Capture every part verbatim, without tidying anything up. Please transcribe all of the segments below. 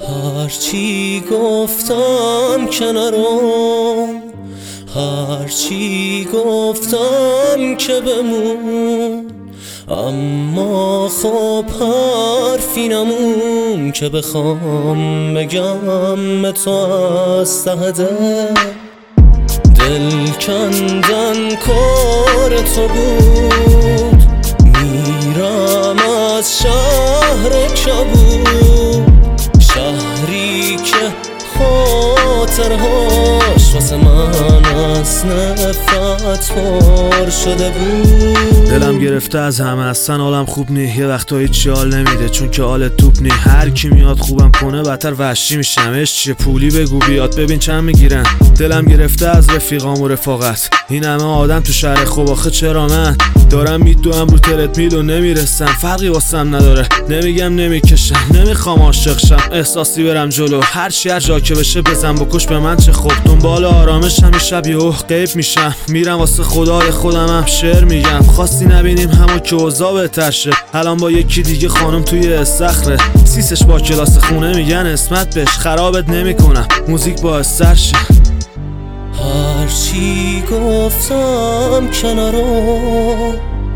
هرچی گفتم که نرو، هرچی گفتم که بمون، اما خب حرفی نمون که بخوام بگم به تو از ته دل. دل کندن کار تو بود، میرم از شهر کبود، شهری که خاطرهاش واسه من از نفرت پر شده بود. دلم گرفته از همه، اصلا حالم خوب نی، یه وقتا هیچی حال نمیده چون که حال توپ نی. هر کی میاد خوبم کنه بدتر وحشی میشم. اش چیه پولی بگو بیاد ببین چند میگیرن. دلم گرفته از رفیقام و رفاقت، این همه آدم تو شهر خوب، آخه چرا من دارم میدوام رو ترت میل و نمیرسم. فرقی واسم نداره، نمیگم نمیکشم، نمیخوام عاشق شم، احساسی برم جلو. هر چی هر جا که بشه بزن بکش به من چه خوب. دنبال آرامش همی شب یهو غیب میشم، میرم واسه خدای خودم هم شعر میگم. خواستی نبینیم همو که اوضاع بهتر شه، الان با یکی دیگه خانم توی استخره، سیسش با کلاس خونه میگن اسمت بهش. خرابت نمیکنم موزیک باعث سر شه. هرچی گفتم که نرو،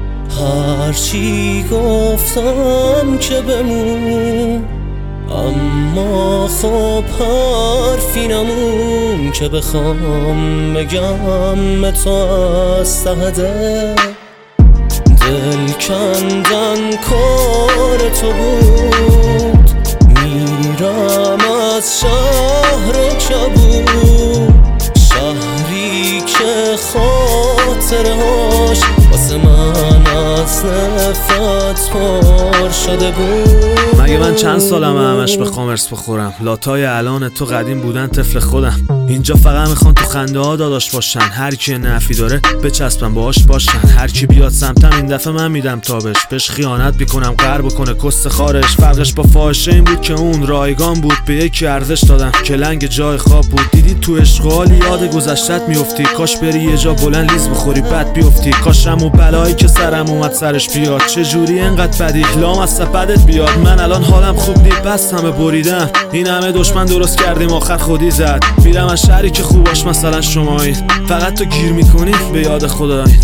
هرچی گفتم که بمون، اما خب حرفی نمون که بخوام بگم به تو از ته دل. دل کندن کار تو بود، میرم از شهر کبود، شهری که خاطرهاش واسه من از نفرت پر شده بود. مگه من چند سالمه همش بخوام ارس بخورم؟ لاتای الان تو قدیم بودن طفل خودم. اینجا فقط میخوان تو خنده ها داداش باشن، هر کی نفی داره بچسبن باهاش باشن. هر کی بیاد سمتم این دفعه من میدم تابش، بهش خیانت میکنم قهر بکنه کست خارش. فرقش با فاحشه این بود که اون رایگان بود، به یکی ارزش دادم که لنگ جای خواب بود. دیدی تو عشق یاد گذشتت میافتی، کاش بری یه جا بلند لیز بخوری بعد بیافتی. کاشم و بلایی که سرم اومد سرش بیاد، چه جوری انقدر بدی لام از سپدت بیاد. من الان حالم خوب نی بس همه بریدم، این همه دشمن درست کردیم آخر خودی زد. میرم از شهری که خوباش مثلا شمایید، فقط تو گیر میکنی به یاد خدایید.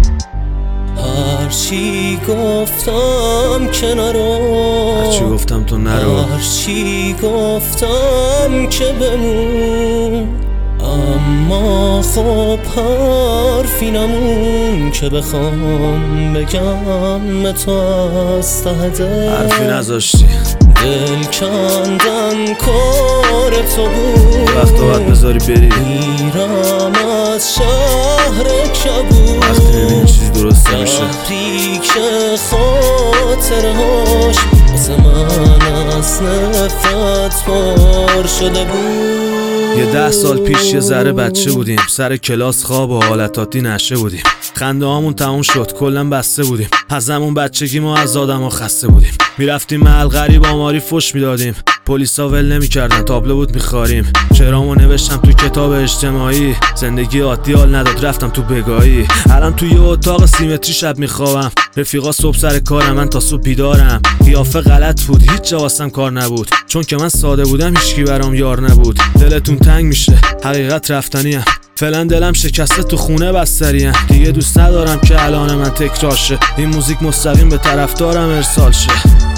هرچی گفتم که نرو، هرچی گفتم تو نرو، هرچی گفتم که بمون، اما خب حرفی نمون که بخوام بگم به تو از ته دل. حرفی نذاشتی. دل کندن کار تو بود، وقتا باید بذاری بری، میرم از شهر کبود، وقتی میبینی چیزی درست نمیشه، شهری که خاطرهاش واسه من از نفرت پر شده بود. یه ده سال پیش یه ذره بچه بودیم، سر کلاس خواب و حالتاتی نشه بودیم، خنده هامون تموم شد کلن بسته بودیم. از همون بچگی ما از آدم ها خسته بودیم، میرفتیم محل غریب آماری فش میدادیم، پلیسا ول نمیکردن تابلو بود میخاریم. چرامو نوشتم تو کتاب اجتماعی، زندگی عادی حال نداد رفتم تو بگاهی. الان تو یه اتاق سیمتری شب میخوابم، رفیقا صبح سر کارم من تا صبح بیدارم. قیافه غلط بود هیچ جا واسم کار نبود، چون که من ساده بودم هیچکی برام یار نبود. دلتون تنگ میشه حقیقت رفتنیم، فعلا دلم شکسته تو خونه بستریم. دیگه دوست ندارم که الان من تکرار شه، این موزیک مستقیم به طرفدارم ارسال شه.